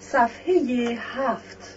صفحه 7.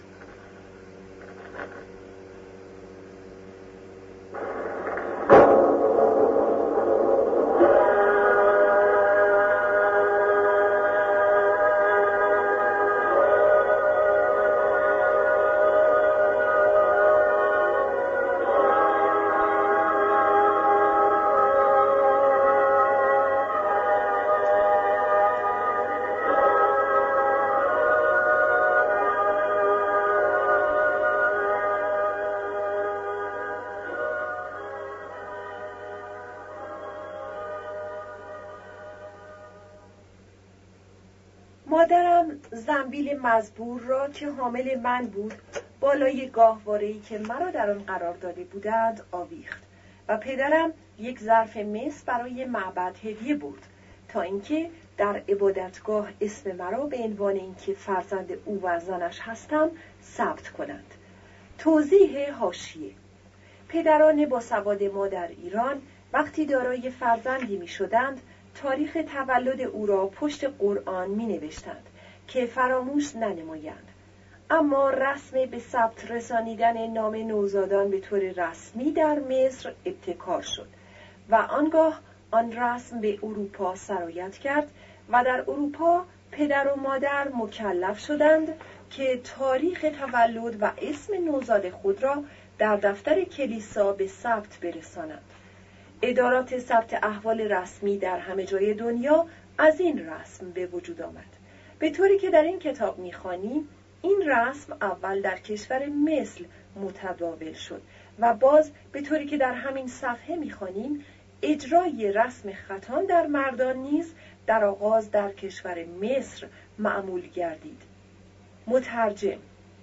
مادرم زنبیل مزبور را که حامل من بود بالای گاهواره‌ای که مرا در آن قرار داده بودند آویخت و پدرم یک ظرف مس برای معبد هدیه برد تا اینکه در عبادتگاه اسم مرا به عنوان اینکه فرزند او و زنش هستم ثبت کنند. توضیح حاشیه: پدران باسواد ما در ایران وقتی دارای فرزندی می شدند تاریخ تولد او را پشت قرآن می نوشتند که فراموش ننمایند، اما رسم به ثبت رسانیدن نام نوزادان به طور رسمی در مصر ابتکار شد و آنگاه آن رسم به اروپا سرایت کرد و در اروپا پدر و مادر مکلف شدند که تاریخ تولد و اسم نوزاد خود را در دفتر کلیسا به ثبت برسانند. ادارات ثبت احوال رسمی در همه جای دنیا از این رسم به وجود آمد، به طوری که در این کتاب می‌خوانیم این رسم اول در کشور مصر متداول شد و باز به طوری که در همین صفحه می‌خوانیم اجرای رسم ختان در مردان نیز در آغاز در کشور مصر معمول گردید. مترجم.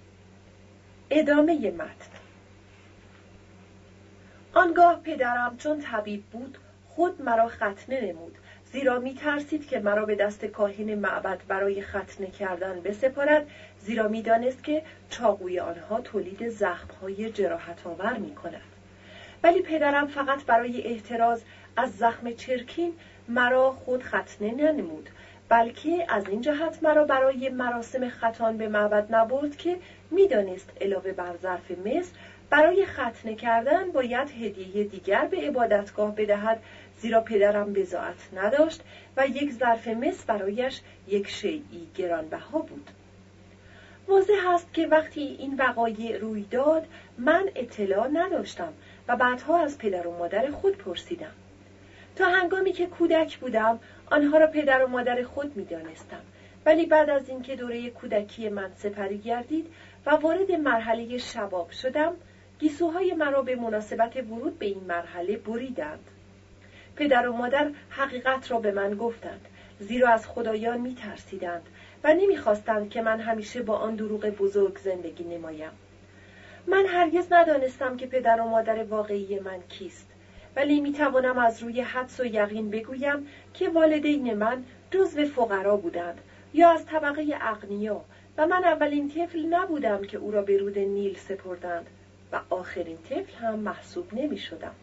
ادامه متن. آنگاه پدرم چون طبیب بود خود مرا ختنه نمود، زیرا می ترسید که مرا به دست کاهن معبد برای ختنه کردن بسپارد، زیرا می دانست که چاقوی آنها تولید زخم‌های جراحت‌آور می کند. ولی پدرم فقط برای احتراز از زخم چرکین مرا خود ختنه ننمود، بلکه از این جهت مرا برای مراسم ختان به معبد نبرد که می دانست علاوه بر ظرف مصر برای ختنه کردن باید هدیه دیگر به عبادتگاه بدهد، زیرا پدرم بضاعت نداشت و یک ظرف مس برایش یک شیئی گرانبها بود. واضح است که وقتی این وقایع روی داد من اطلاع نداشتم و بعدها از پدر و مادر خود پرسیدم. تا هنگامی که کودک بودم آنها را پدر و مادر خود می دانستم، ولی بعد از اینکه دوره کودکی من سپری گردید و وارد مرحله شباب شدم گیسوهای مرا به مناسبت ورود به این مرحله بریدند. پدر و مادر حقیقت را به من گفتند، زیرا از خدایان می ترسیدند و نمی خواستند که من همیشه با آن دروغ بزرگ زندگی نمایم. من هرگز ندانستم که پدر و مادر واقعی من کیست، ولی می توانم از روی حدس و یقین بگویم که والدین من جزو فقرا بودند یا از طبقه اغنیا و من اولین طفل نبودم که او را به رود نیل سپردند و آخرین طفل هم محسوب نمی شدم.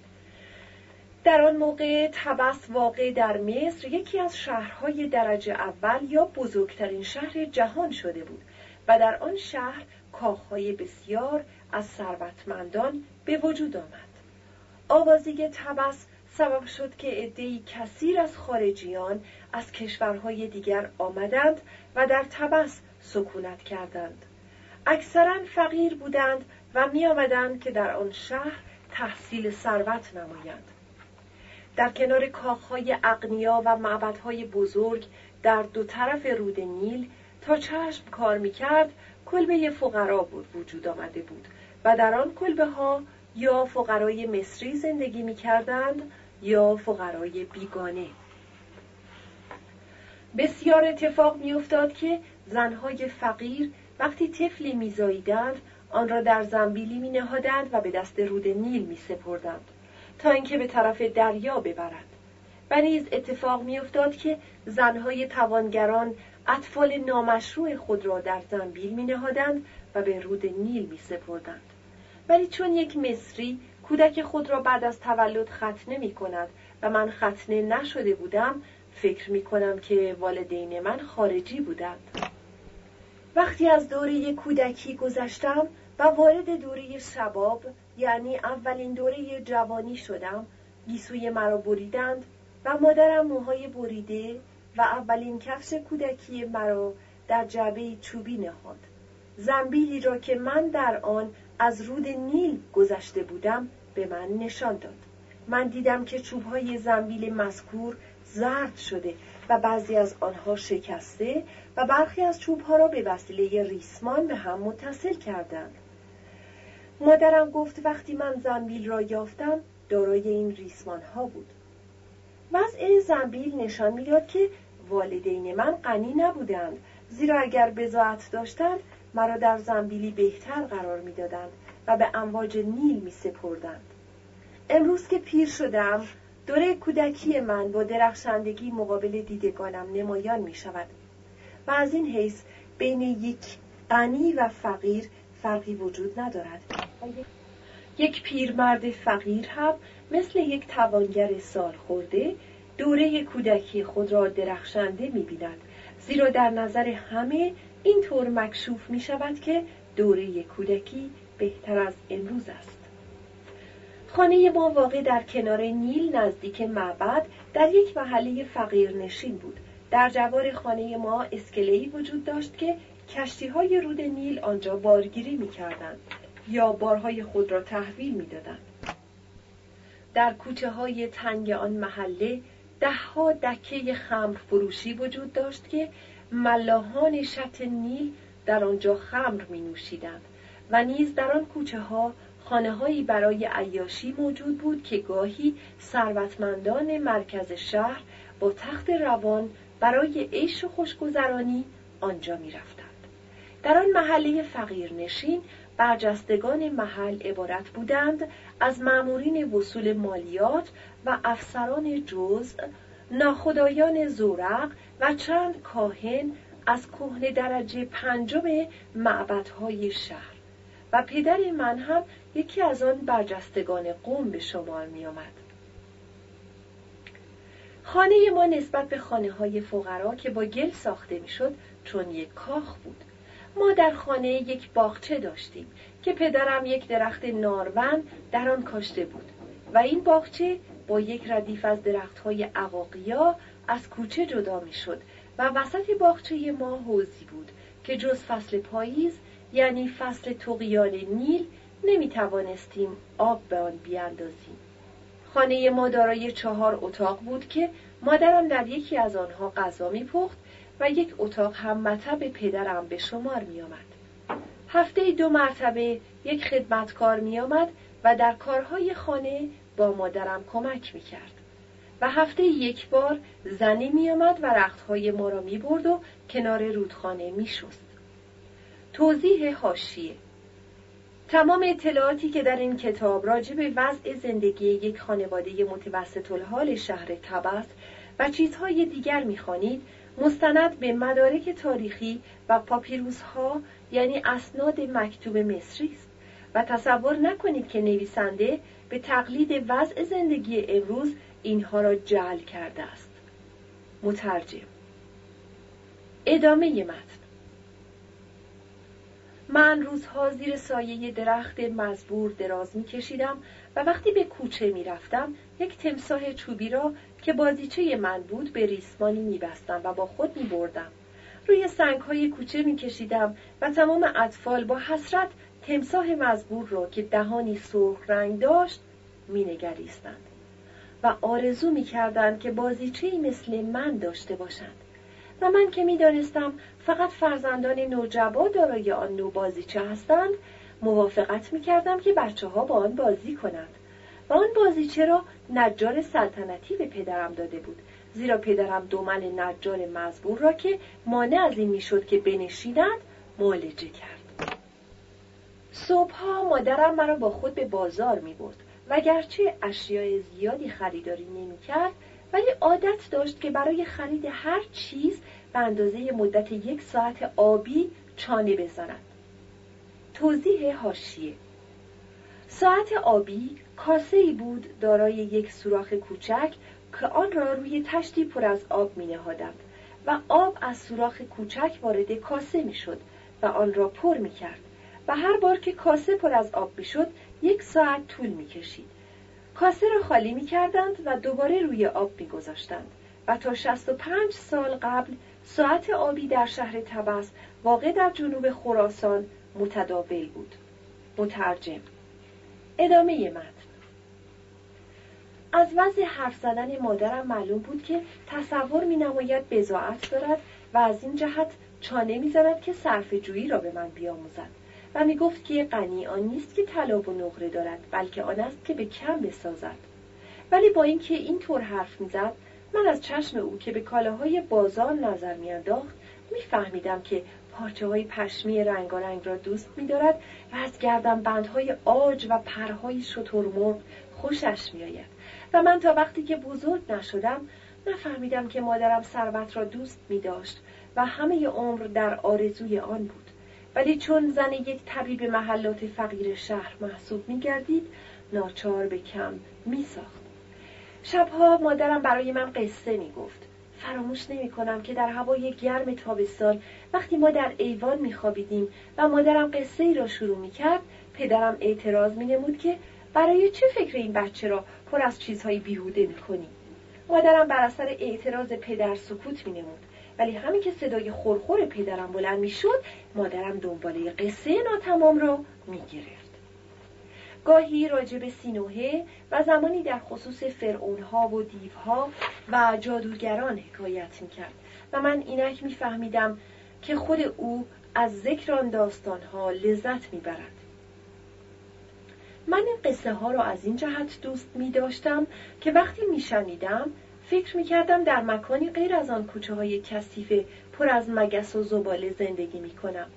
در آن موقع طبس واقع در مصر یکی از شهرهای درجه اول یا بزرگترین شهر جهان شده بود و در آن شهر کاخهای بسیار از ثروتمندان به وجود آمد. آوازی طبس سبب شد که عده‌ای کثیر از خارجیان از کشورهای دیگر آمدند و در طبس سکونت کردند. اکثراً فقیر بودند و می آمدند که در آن شهر تحصیل ثروت نمایند. در کنار کاخهای اغنیا و معبدهای بزرگ در دو طرف رود نیل تا چشم کار می کرد کلبه فقرا وجود آمده بود و در آن کلبه ها یا فقرای مصری زندگی می کردند یا فقرای بیگانه. بسیار اتفاق می افتاد که زنهای فقیر وقتی طفلی می زاییدند آن را در زنبیلی می نهادند و به دست رود نیل می سپردند تا اینکه به طرف دریا ببرند. و نیز اتفاق می افتاد که زنهای توانگران اطفال نامشروع خود را در زنبیل می نهادند و به رود نیل می سپردند. ولی چون یک مصری کودک خود را بعد از تولد ختنه می کند و من ختنه نشده بودم، فکر می کنم که والدین من خارجی بودند. وقتی از دوره کودکی گذشتم و وارد دوره شباب یعنی اولین دوره جوانی شدم، گیسوی مرا بریدند و مادرم موهای بریده و اولین کفش کودکی مرا در جعبه چوبی نهاد. زنبیلی را که من در آن از رود نیل گذشته بودم به من نشان داد. من دیدم که چوب‌های زنبیل مذکور زرد شده و بعضی از آنها شکسته و برخی از چوب‌ها را به وسیله ریسمان به هم متصل کردند. مادرم گفت وقتی من زنبیل را یافتم دارای این ریسمان‌ها بود. وضع زنبیل نشان می‌داد که والدین من غنی نبودند، زیرا اگر بضاعت داشتند مرا در زنبیلی بهتر قرار می‌دادند و به امواج نیل می‌سپردند. امروز که پیر شدم، دوره کودکی من با درخشندگی مقابل دیدگانم نمایان می‌شود و از این حیث بین یک غنی و فقیر فرقی وجود ندارد. یک پیرمرد فقیر هم مثل یک توانگر سالخورده دوره کودکی خود را درخشنده می‌بیند، زیرا در نظر همه این طور مکشوف می‌شود که دوره کودکی بهتر از امروز است. خانه ما واقع در کنار نیل نزدیک معبد در یک محله فقیرنشین بود. در جوار خانه ما اسکله‌ای وجود داشت که کشتی‌های رود نیل آنجا بارگیری می‌کردند یا بارهای خود را تحویل می‌دادند. در کوچه‌های تنگ آن محله ده‌ها دکه خمر فروشی وجود داشت که ملاحان شط نیل در آنجا خمر می‌نوشیدند و نیز در آن کوچه‌ها خانه‌هایی برای عیاشی موجود بود که گاهی ثروتمندان مرکز شهر با تخت روان برای عیش و خوشگذرانی آنجا می‌رفتند. در آن محله فقیرنشین برجستگان محل عبارت بودند از مامورین وصول مالیات و افسران جزء، ناخدایان زورق و چند کاهن از کهنه درجه پنجم معبدهای شهر و پدر من هم یکی از آن برجستگان قوم به شمار می آمد. خانه ما نسبت به خانه‌های فقرا که با گل ساخته می شد چون یک کاخ بود. ما در خانه یک باغچه داشتیم که پدرم یک درخت نارون در آن کاشته بود و این باغچه با یک ردیف از درخت‌های عقاقیا از کوچه جدا می شد و وسط باغچه ما حوضی بود که جز فصل پاییز یعنی فصل طغیان نیل نمی توانستیم آب به آن بیاندازیم. خانه ما دارای 4 اتاق بود که مادرم در یکی از آنها غذا می پخت و یک اتاق هم مطب پدرم به شمار می آمد. هفته 2 مرتبه یک خدمتکار می آمد و در کارهای خانه با مادرم کمک می کرد و هفته 1 بار زنی می آمد و رختهای ما را می برد و کنار رودخانه می شست. توضیح حاشیه: تمام اطلاعاتی که در این کتاب راجع به وضع زندگی یک خانواده متوسط الحال شهر طبس و چیزهای دیگر می‌خوانید مستند به مدارک تاریخی و پاپیروس‌ها یعنی اسناد مکتوب مصری است و تصور نکنید که نویسنده به تقلید وضع زندگی امروز اینها را جعل کرده است. مترجم. ادامه متن. من روزها زیر سایه درخت مزبور دراز می‌کشیدم و وقتی به کوچه می‌رفتم یک تمساح چوبی را که بازیچه من بود به ریسمانی می‌بستم و با خود می‌بردم. روی سنگ‌های کوچه می‌کشیدم و تمام اطفال با حسرت تمساح مزبور را که دهانی سرخ رنگ داشت می‌نگریستند و آرزو می‌کردند که بازیچه‌ای مثل من داشته باشند. و من که می‌دانستم فقط فرزندان نوجبا دارای آن نوع بازیچه هستند، موافقت می‌کردم که بچه‌ها با آن بازی کنند. و آن بازیچه را نجار سلطنتی به پدرم داده بود، زیرا پدرم دمل نجار مزبور را که مانع از این می‌شد که بنشیند معالجه کرد. صبح‌ها مادرم مرا با خود به بازار می‌برد و گرچه اشیاء زیادی خریداری نمی‌کرد، ولی عادت داشت که برای خرید هر چیز به اندازه مدت 1 ساعت آبی چانه بزند. توضیح حاشیه: ساعت آبی کاسه‌ای بود دارای یک سوراخ کوچک که آن را روی تشتی پر از آب می‌نهادند و آب از سوراخ کوچک وارد کاسه می‌شد و آن را پر می کرد و هر بار که کاسه پر از آب می شد 1 ساعت طول می کشید. کاسه را خالی می کردند و دوباره روی آب می گذاشتند و تا 65 سال قبل ساعت آبی در شهر طبس واقع در جنوب خراسان متداول بود. مترجم. ادامه متن. از وضع حرف زدن مادرم معلوم بود که تصور می نماید بضاعت دارد و از این جهت چانه می زند که صرف جویی را به من بیاموزد و می گفت که غنی آن نیست که طلا و نقره دارد، بلکه آن است که به کم بسازد. ولی با اینکه این طور حرف می زد، من از چشم او که به کالاهای بازار نظر می انداخت می فهمیدم که پارچه های پشمی رنگارنگ را دوست می دارد و از گردنبندهای عاج و پرهای شترمرغ خوشش می آید. و من تا وقتی که بزرگ نشدم نفهمیدم که مادرم ثروت را دوست می داشت و همه عمر در آرزوی آن بود. ولی چون زن یک طبیب محلات فقیر شهر محسوب می گردید، ناچار به کم می ساخت. شبها مادرم برای من قصه می گفت. فراموش نمی کنم که در هوای گرم تابستان وقتی ما در ایوان می خوابیدیم و مادرم قصه ای را شروع می کرد، پدرم اعتراض می نمود که برای چه فکر این بچه را پر از چیزهای بیهوده می کنی؟ مادرم بر اثر اعتراض پدر سکوت می نمود، ولی همین که صدای خورخور پدرم بلند می شد، مادرم دنباله قصه ناتمام را می گرفت. گاهی راجع به سینوحه و زمانی در خصوص فرعونها و دیوها و جادوگران حکایت می کرد و من اینک می فهمیدم که خود او از ذکر آن داستانها لذت می برد. من این قصه ها را از این جهت دوست می داشتم که وقتی می شنیدم فکر می کردم در مکانی غیر از آن کوچه های کثیف پر از مگس و زباله زندگی می کنم.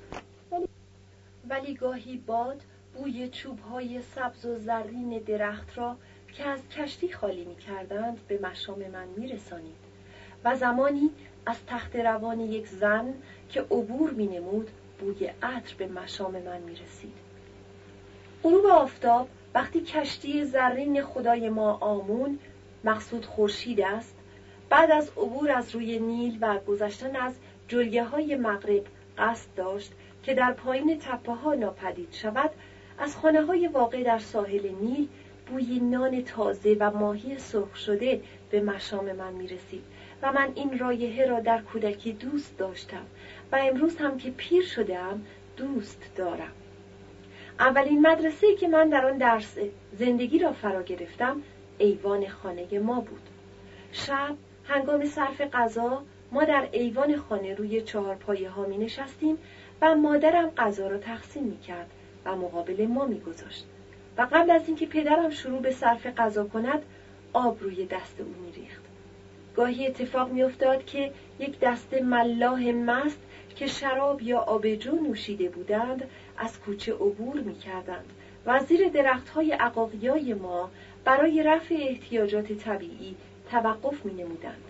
ولی گاهی باد بوی چوب‌های سبز و زرین درخت را که از کشتی خالی می‌کردند به مشام من می‌رسانید و زمانی از تخت روان یک زن که عبور می‌نمود بوی عطر به مشام من می‌رسید. غروب آفتاب وقتی کشتی زرین خدای ما آمون، مقصود خورشید است، بعد از عبور از روی نیل و گذشتن از جلگه‌های مغرب قصد داشت که در پایین تپه‌ها ناپدید شود، از خانه‌های واقع در ساحل نیل بوی نان تازه و ماهی سرخ شده به مشام من می‌رسید و من این رایحه را در کودکی دوست داشتم و امروز هم که پیر شده‌ام دوست دارم. اولین مدرسه‌ای که من در آن درس زندگی را فرا گرفتم ایوان خانه ما بود. شب هنگام صرف غذا ما در ایوان خانه روی 4 پایه ها می نشستیم و مادرم غذا را تقسیم می کرد و مقابل ما می گذاشت و قبل از اینکه پدرم شروع به صرف غذا کند آب روی دست او می ریخت. گاهی اتفاق می افتاد که یک دسته ملاح مست که شراب یا آبجو نوشیده بودند از کوچه عبور می کردند و زیر درخت‌های عقاقیای ما برای رفع احتیاجات طبیعی توقف می نمودند.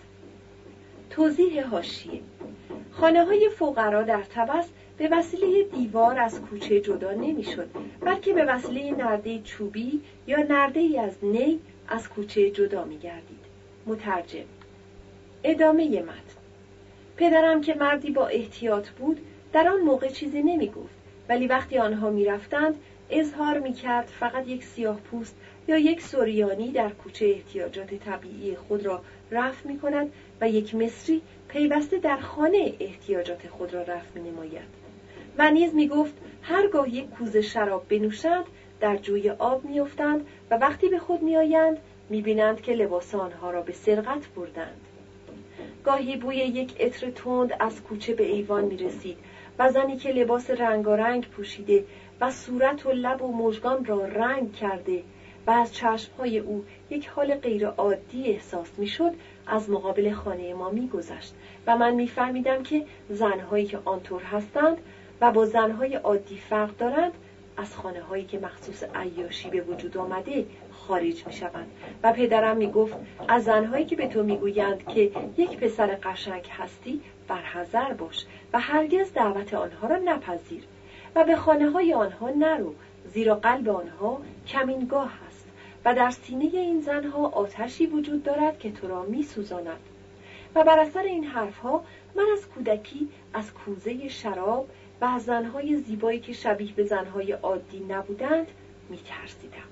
توضیح حاشیه: خانه‌های فقرا در طبس به وسیله دیوار از کوچه جدا نمی‌شد، بلکه به وسیله نرده چوبی یا نرده‌ای از نی از کوچه جدا می‌گردید. مترجم. ادامه متن. پدرم که مردی با احتیاط بود در آن موقع چیزی نمی‌گفت، ولی وقتی آنها می‌رفتند اظهار می‌کرد فقط یک سیاه‌پوست یا یک سوریانی در کوچه احتیاجات طبیعی خود را رفع می‌کند و یک مصری پیوسته در خانه احتیاجات خود را رفع می‌نماید. و نیز می‌گفت هرگاه یک کوزه شراب بنوشند در جوی آب می‌افتند و وقتی به خود می‌آیند می‌بینند که لباس آنها را به سرقت بردند. گاهی بوی یک عطر تند از کوچه به ایوان می‌رسید و زنی که لباس رنگارنگ پوشیده و صورت و لب و مژگان را رنگ کرده و از چشم‌های او یک حال غیر عادی احساس می‌شد از مقابل خانه ما می‌گذشت و من می‌فهمیدم که زن‌هایی که آنطور هستند و با زن‌های عادی فرق دارند از خانه‌هایی که مخصوص عیاشی به وجود آمده خارج می‌شوند و پدرم می‌گفت از زن‌هایی که به تو می‌گویند که یک پسر قشنگ هستی برحذر باش و هرگز دعوت آنها را نپذیر و به خانه‌های آنها نرو، زیرا قلب آنها کمینگاه است و در سینه این زن‌ها آتشی وجود دارد که تو را می‌سوزاند. و بر اثر این حرف‌ها من از کودکی از کوزه شراب و از زنهای زیبایی که شبیه به زنهای عادی نبودند می‌ترسیدم.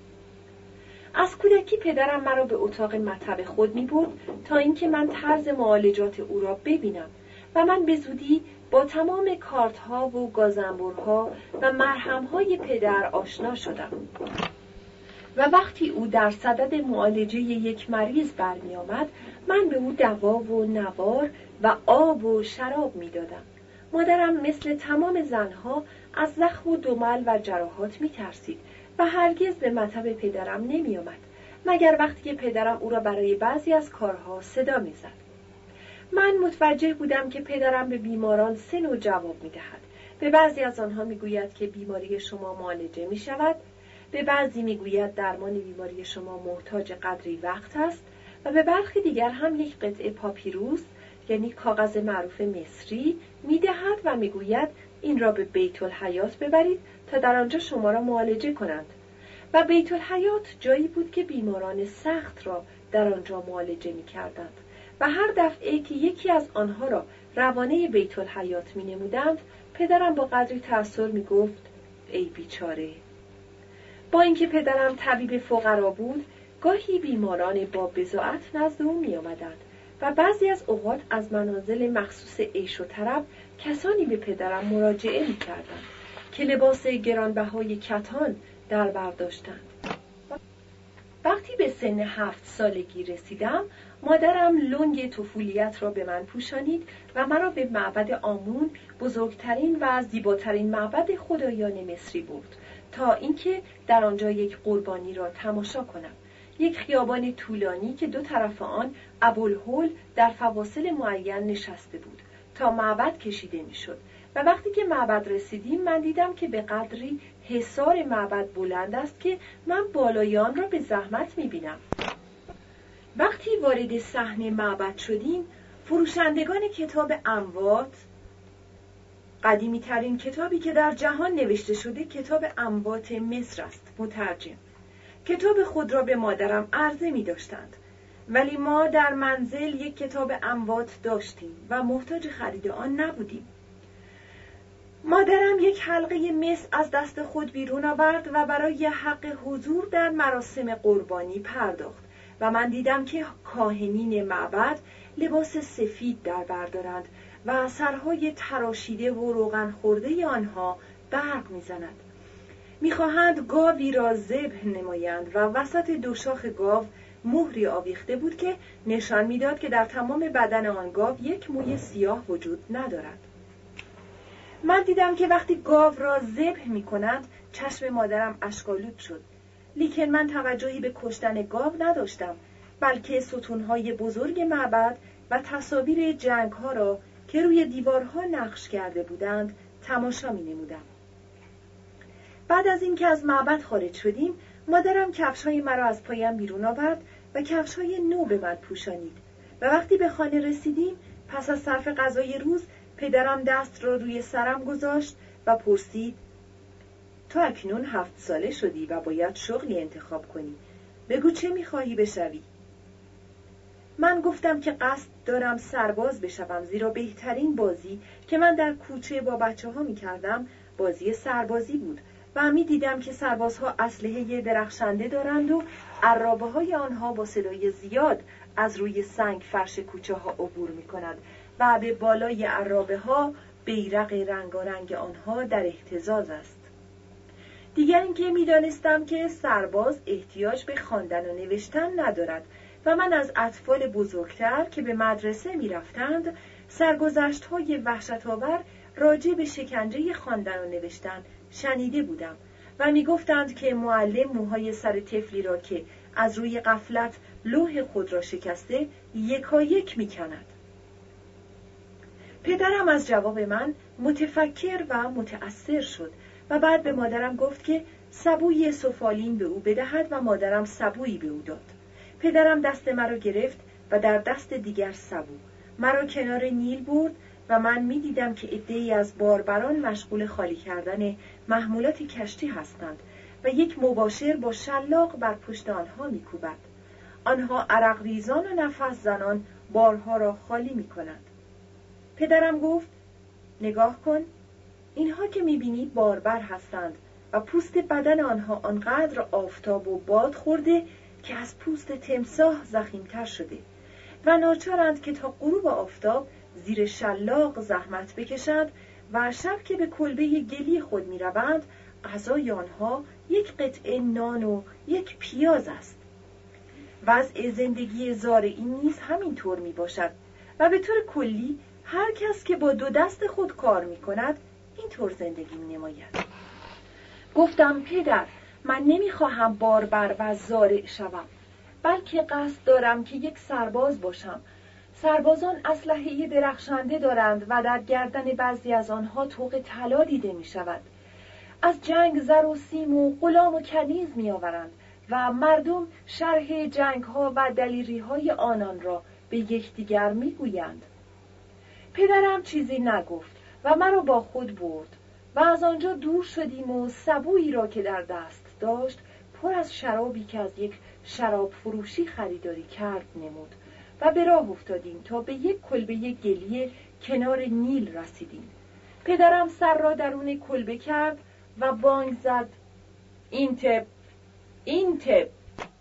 از کودکی پدرم مرا به اتاق مطب خود می‌برد تا اینکه من طرز معالجات او را ببینم و من به زودی با تمام کارت‌ها و گازنبرها و مرهم‌های پدر آشنا شدم. و وقتی او در صدد معالجه یک مریض برمی آمد، من به او دوا و نوار و آب و شراب می دادم. مادرم مثل تمام زنها از زخم و دمل و جراحات می ترسید و هرگز به مطب پدرم نمی آمد، مگر وقتی که پدرم او را برای بعضی از کارها صدا می زد. من متوجه بودم که پدرم به بیماران سه نوع جواب می دهد. به بعضی از آنها می گوید که بیماری شما معالجه می شود، به بعضی میگوید درمان بیماری شما محتاج قدری وقت است و به برخی دیگر هم یک قطعه پاپیروس یعنی کاغذ معروف مصری میدهد و میگوید این را به بیت الحیات ببرید تا در آنجا شما را معالجه کنند. و بیت الحیات جایی بود که بیماران سخت را در آنجا معالجه میکردند و هر دفعه که یکی از آنها را روانه بیت الحیات مینمودند، پدرم با قدری تأثر میگفت ای بیچاره. با اینکه پدرم طبیب فقرا بود، گاهی بیماران با بضاعت نزد او می آمدند و بعضی از اوقات از منازل مخصوص عیش و طرب کسانی به پدرم مراجعه می کردند که لباس گرانبهای کتان در بر داشتند. وقتی به سن 7 سالگی رسیدم، مادرم لنگ طفولیت را به من پوشانید و مرا به معبد آمون، بزرگترین و زیباترین معبد خدایان مصری برد تا اینکه در آنجا یک قربانی را تماشا کنم. یک خیابان طولانی که دو طرف آن ابوالهول در فواصل معین نشسته بود تا معبد کشیده میشد و وقتی که معبد رسیدیم من دیدم که به قدری حصار معبد بلند است که من بالای آن را به زحمت میبینم. وقتی وارد صحن معبد شدیم، فروشندگان کتاب اموات، قدیمی ترین کتابی که در جهان نوشته شده کتاب اموات مصر است، مترجم، کتاب خود را به مادرم عرضه می داشتند. ولی ما در منزل یک کتاب اموات داشتیم و محتاج خرید آن نبودیم. مادرم یک حلقه مس از دست خود بیرون آورد و برای حق حضور در مراسم قربانی پرداخت و من دیدم که کاهنین معبد لباس سفید در بردارند و سرهای تراشیده و روغن خورده آنها برق می‌زند. می‌خواهند گاوی را ذبح نمایند و وسط دو شاخ گاو مهری آویخته بود که نشان می‌داد که در تمام بدن آن گاو یک موی سیاه وجود ندارد. من دیدم که وقتی گاو را ذبح می‌کنند چشم مادرم اشک‌آلود شد، لیکن من توجهی به کشتن گاو نداشتم، بلکه ستون‌های بزرگ معبد و تصاویر جنگ‌ها را که روی دیوارها نقش کرده بودند تماشا می‌نمودم. بعد از اینکه از معبد خارج شدیم، مادرم کفش‌های مرا از پایم بیرون آورد و کفش‌های نو به من پوشانید و وقتی به خانه رسیدیم پس از صرف غذای روز پدرم دست را روی سرم گذاشت و پرسید تو اکنون 7 ساله شدی و باید شغلی انتخاب کنی. بگو چه می‌خواهی بشوی؟ من گفتم که قصد دارم سرباز بشوم، زیرا بهترین بازی که من در کوچه با بچه‌ها می‌کردم بازی سربازی بود و می‌دیدم که سربازها اسلحه درخشنده دارند و عرابه‌های آنها با صدای زیاد از روی سنگ فرش کوچه‌ها عبور می‌کنند و به بالای عرابه‌ها بیرق رنگارنگ آنها در اهتزاز است. دیگر اینکه می‌دانستم که سرباز احتیاج به خواندن و نوشتن ندارد و من از اطفال بزرگتر که به مدرسه می‌رفتند سرگذشت‌های وحشت‌آور راجع به شکنجه خواندن و نوشتن شنیده بودم و می‌گفتند که معلم موهای سر طفلی را که از روی غفلت لوح خود را شکسته یکایک می‌کند. پدرم از جواب من متفکر و متأثر شد و بعد به مادرم گفت که سبوی سفالین به او بدهد و مادرم سبویی به او داد. پدرم دست مرا گرفت و در دست دیگر سبو مرا کنار نیل برد و من می دیدم که عده‌ای از باربران مشغول خالی کردن محمولات کشتی هستند و یک مباشر با شلاق بر پشت آنها می کوبد. آنها عرق ریزان و نفس زنان بارها را خالی می کنند. پدرم گفت نگاه کن، اینها که می‌بینی باربر هستند و پوست بدن آنها آنقدر آفتاب و باد خورده که از پوست تمساح ضخیم‌تر شده و ناچارند که تا غروب آفتاب زیر شلاق زحمت بکشند و شب که به کلبه گلی خود می‌روند غذای آنها یک قطعه نان و یک پیاز است. وضع زندگی زارعی نیز همینطور میباشد و به طور کلی هر کس که با دو دست خود کار میکند اینطور زندگی مینماید. گفتم پدر، من نمیخواهم باربر و زارع شوم، بلکه قصد دارم که یک سرباز باشم. سربازان اسلحه درخشنده دارند و در گردن بعضی از آنها طوق طلا دیده میشود. از جنگ زر و سیم و غلام و کنیز میآورند و مردم شرح جنگ‌ها و دلیری‌های آنان را به یکدیگر می‌گویند. پدرم چیزی نگفت و مرا با خود برد و از آنجا دور شدیم و سبویی را که در دست داشت پر از شرابی که از یک شراب فروشی خریداری کرد نمود و به راه افتادیم تا به یک کلبه گلی کنار نیل رسیدیم. پدرم سر را درون کلبه کرد و بانگ زد: اینتب، اینتب.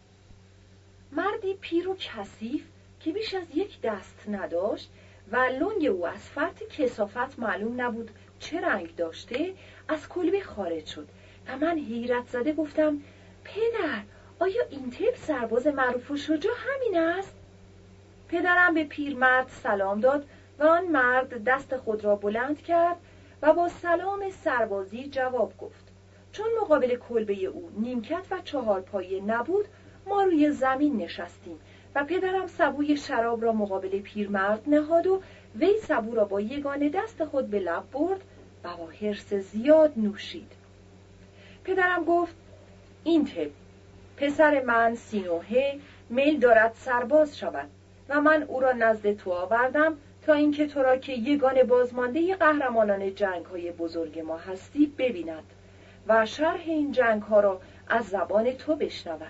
مردی پیر و کثیف که بیش از یک دست نداشت و لنگ او از فرط کثافت معلوم نبود چه رنگ داشته از کلبه خارج شد و من حیرت زده گفتم: پدر، آیا اینتب سرباز معروف و شجاع همین است؟ پدرم به پیرمرد سلام داد و آن مرد دست خود را بلند کرد و با سلام سربازی جواب گفت. چون مقابل کلبه او نیمکت و چهارپایه نبود، ما روی زمین نشستیم و پدرم سبوی شراب را مقابل پیرمرد نهاد و وی سبو را با یگانه دست خود به لب برد و با حرص زیاد نوشید. پدرم گفت: اینتب، پسر من سینوهه میل دارد سرباز شود و من او را نزد تو آوردم تا اینکه تو را که یگانه بازمانده قهرمانان جنگ‌های بزرگ ما هستی ببیند و شرح این جنگ‌ها را از زبان تو بشنود.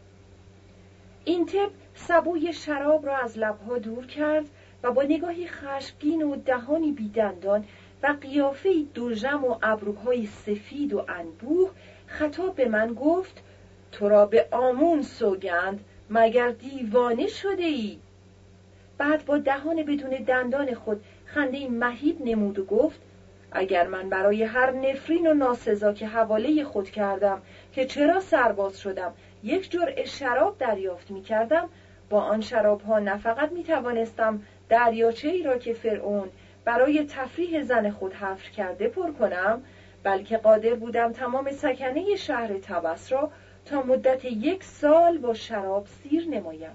اینتب سبوی شراب را از لبها دور کرد و با نگاهی خشمگین و دهانی بیدندان و قیافه‌ای دوژم و ابروهای سفید و انبوه خطاب به من گفت: تو را به آمون سوگند، مگر دیوانه شده ای؟ بعد با دهان بدون دندان خود خنده‌ای مهیب نمود و گفت: اگر من برای هر نفرین و ناسزا که حواله خود کردم که چرا سرباز شدم یک جرعه شراب دریافت می کردم، با آن شراب ها نه فقط می توانستم دریاچه‌ای را که فرعون برای تفریح زن خود حفر کرده پر کنم، بلکه قادر بودم تمام سکنه شهر طبس را تا مدت 1 سال با شراب سیر نمایم.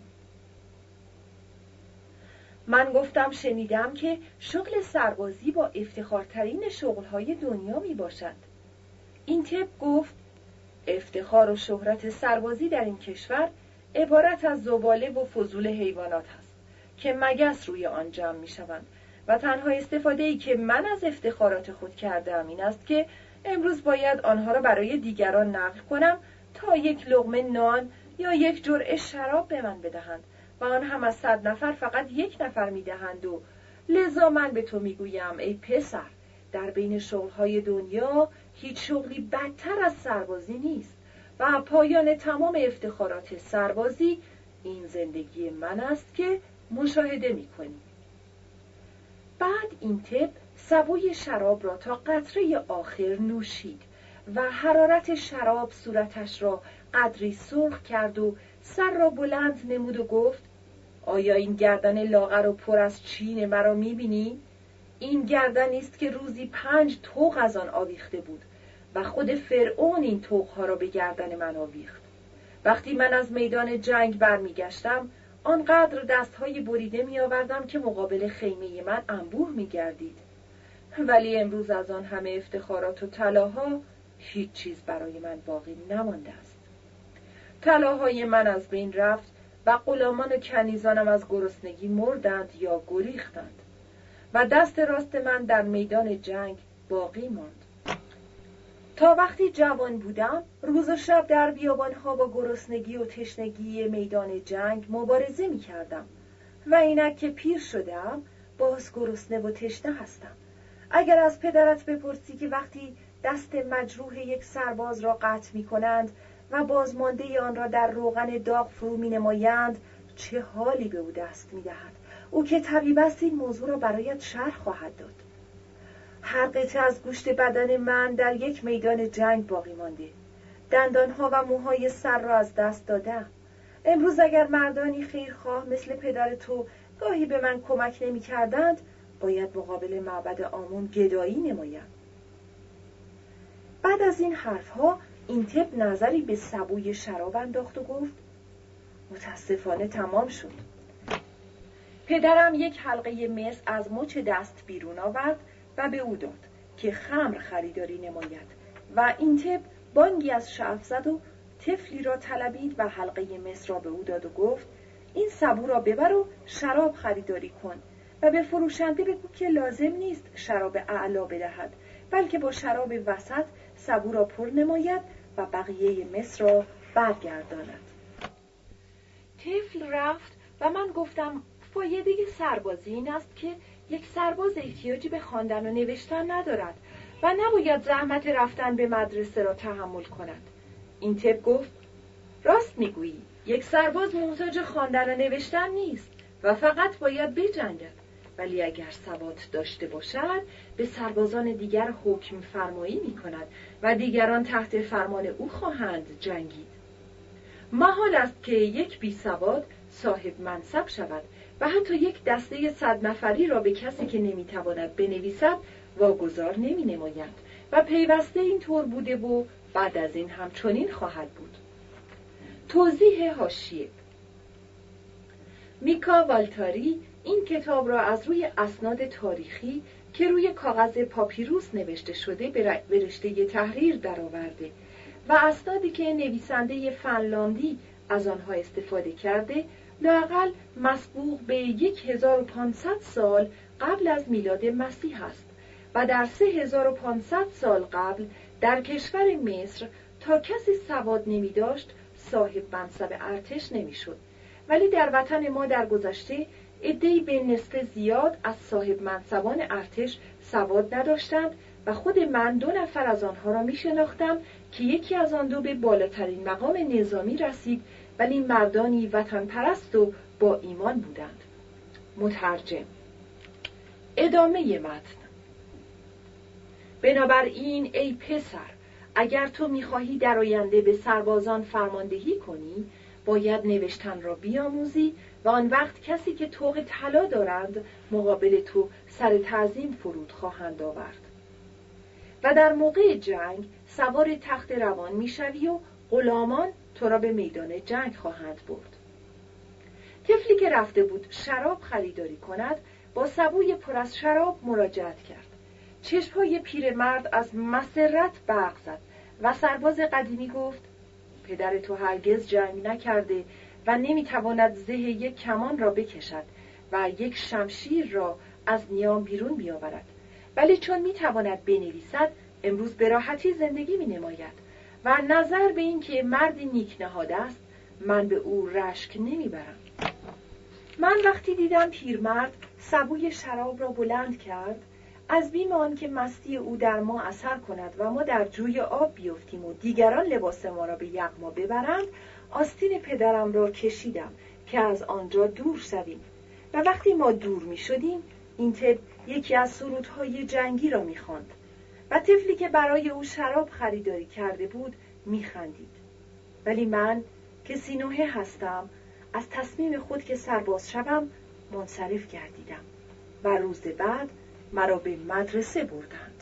من گفتم شنیدم که شغل سربازی با افتخارترین شغلهای دنیا می باشد. اینتب گفت: افتخار و شهرت سربازی در این کشور عبارت از زباله و فضول حیوانات است که مگس روی آن جمع می شوند و تنها استفاده‌ای که من از افتخارات خود کردم این است که امروز باید آنها را برای دیگران نقل کنم تا 1 لقمه نان یا 1 جرعه شراب به من بدهند و آن هم از 100 نفر فقط 1 نفر می دهند و لذا من به تو می گویم ای پسر، در بین شغلهای دنیا هیچ شغلی بدتر از سربازی نیست و پایان تمام افتخارات سربازی این زندگی من است که مشاهده می کنی. بعد اینتب سبوی شراب را تا قطره آخر نوشید و حرارت شراب صورتش را قدری سرخ کرد و سر را بلند نمود و گفت: آیا این گردن لاغر و پر از چین مرا می‌بینی؟ این گردنی است که روزی 5 طوق از آن آویخته بود و خود فرعون این طوق‌ها را به گردن من آویخت. وقتی من از میدان جنگ برمیگشتم، آنقدر دستهای بریده می‌آوردم که مقابل خیمه من انبوه می‌گردید. ولی امروز از آن همه افتخارات و طلاها هیچ چیز برای من باقی نمانده است. طلاهای من از بین رفت و غلامان و کنیزانم از گرسنگی مردند یا گریختند و دست راست من در میدان جنگ باقی ماند. تا وقتی جوان بودم روز و شب در بیابانها با گرسنگی و تشنگی میدان جنگ مبارزه می کردم و اینک که پیر شدم باز گرسنه و تشنه هستم اگر از پدرت بپرسی که وقتی دست مجروح یک سرباز را قطع می کنند و بازمانده آن را در روغن داغ فرو می نمایند چه حالی به او دست می دهد، او که طبیب است این موضوع را برایت شرح خواهد داد. هر قطعه از گوشت بدن من در یک میدان جنگ باقی مانده. دندانها و موهای سر را از دست دادم. امروز اگر مردانی خیرخواه مثل پدر تو گاهی به من کمک نمی کردند، باید مقابل معبد آمون گدایی نمایم. بعد از این حرفها اینتب نظری به سبوی شراب انداخت و گفت متاسفانه تمام شد. پدرم یک حلقه مس از مچ دست بیرون آورد و به او داد که خمر خریداری نماید و اینتب بانگی از شعف زد و طفلی را طلبید و حلقه مس را به او داد و گفت این سبو را ببر و شراب خریداری کن و به فروشنده بگو که لازم نیست شراب اعلا بدهد، بلکه با شراب وسط سبو را پر نماید و بقیه مس را برگرداند. طفل رفت و من گفتم فایده سربازی این است که یک سرباز احتیاجی به خواندن و نوشتن ندارد و نباید زحمت رفتن به مدرسه را تحمل کند. این طب گفت راست میگویی، یک سرباز محتاج خواندن و نوشتن نیست و فقط باید بجنگد، ولی اگر سواد داشته باشد به سربازان دیگر حکم فرمایی می کند و دیگران تحت فرمان او خواهند جنگید. محال است که یک بی سواد صاحب منصب شود و حتی یک دسته 100 نفری را به کسی که نمیتواند بنویسد واگذار نمی نمایند و پیوسته این طور بوده و بعد از این هم چنین خواهد بود. توضیح حاشیه: میکا والتاری این کتاب را از روی اسناد تاریخی که روی کاغذ پاپیروس نوشته شده به رشته تحریر درآورده و اسنادی که نویسنده فنلاندی از آنها استفاده کرده لااقل مسبوق به 1500 سال قبل از میلاد مسیح است و در 3500 سال قبل در کشور مصر تا کسی سواد نمی داشت صاحب منصب ارتش نمی شد، ولی در وطن ما در گذشته عده‌ای به نسبت زیاد از صاحب منصبان ارتش سواد نداشتند و خود من 2 نفر از آنها را می شناختم که یکی از آن 2 به بالاترین مقام نظامی رسید، ولی مردانی وطن پرست و با ایمان بودند. مترجم. ادامه متن. بنابراین ای پسر، اگر تو می‌خواهی در آینده به سربازان فرماندهی کنی، باید نوشتن را بیاموزی و آن وقت کسی که طوق طلا دارند مقابل تو سر تعظیم فرود خواهند آورد. و در موقع جنگ سوار تخت روان میشوی و غلامان تو را به میدان جنگ خواهند برد. طفلی که رفته بود شراب خریداری کند با سبوی پر از شراب مراجعت کرد. چشمهای پیرمرد از مسرت برق زد و سرباز قدیمی گفت پدر تو هرگز جنگ نکرده و نمیتواند زه یک کمان را بکشد و یک شمشیر را از نیام بیرون بیاورد، ولی چون میتواند بنویسد امروز به راحتی زندگی مینماید و نظر به این که مردی نیک نهاد است من به او رشک نمیبرم. من وقتی دیدم پیرمرد سبوی شراب را بلند کرد از بیم آن که مستی او در ما اثر کند و ما در جوی آب بیفتیم و دیگران لباس ما را به یغما ببرند، آستین پدرم را کشیدم که از آنجا دور شویم و وقتی ما دور می شدیم این طفل یکی از سرودهای جنگی را می خواند و طفلی که برای او شراب خریداری کرده بود می خندید. ولی من که سینوحه هستم از تصمیم خود که سرباز شوم منصرف گردیدم و روز بعد مرا به مدرسه بردند.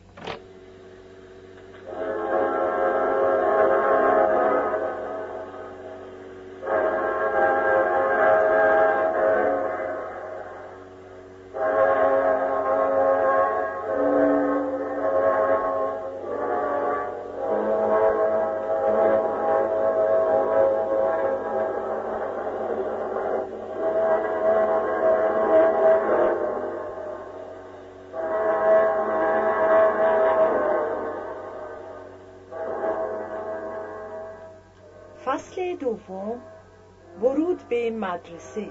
فصل دوم، ورود به مدرسه.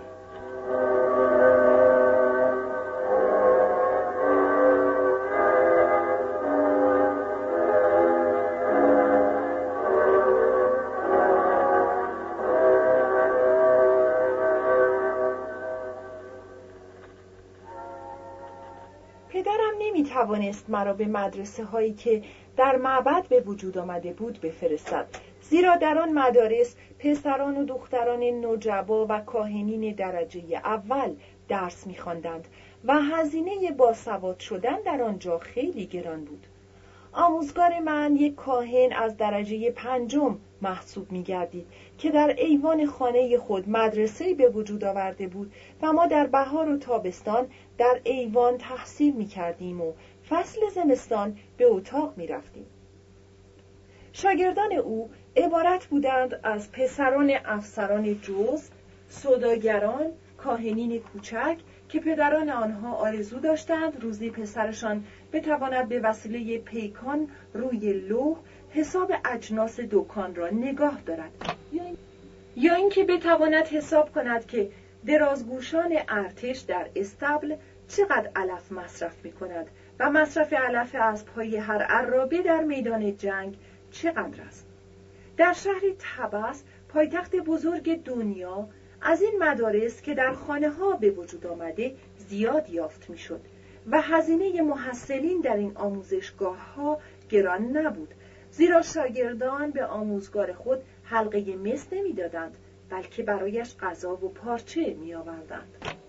توانست مرا به مدرسه هایی که در معبد به وجود آمده بود بفرستد، زیرا در آن مدارس پسران و دختران نجبا و کاهنین درجه اول درس می‌خواندند و هزینه باسواد شدن در آنجا خیلی گران بود. آموزگار من یک کاهن از درجه 5 محسوب می‌گردید که در ایوان خانه خود مدرسه‌ای به وجود آورده بود و ما در بهار و تابستان در ایوان تحصیل می‌کردیم و فصل زمستان به اتاق می‌رفتیم. شاگردان او عبارت بودند از پسران افسران جز، سوداگران، کاهنین کوچک که پدران آنها آرزو داشتند روزی پسرشان بتواند به وسیله پیکان روی لوح حساب اجناس دکان را نگاه دارد، یا اینکه بتواند حساب کند که درازگوشان ارتش در استبل چقدر علف مصرف می کند و مصرف علف اسب‌های هر عرابه در میدان جنگ چقدر است. در شهر طبس، پایتخت بزرگ دنیا، از این مدارس که در خانه ها به وجود آمده زیاد یافت می شد و هزینه محصلین در این آموزشگاه ها گران نبود، زیرا شاگردان به آموزگار خود حلقه مس نمی دادند بلکه برایش غذا و پارچه می آوردند.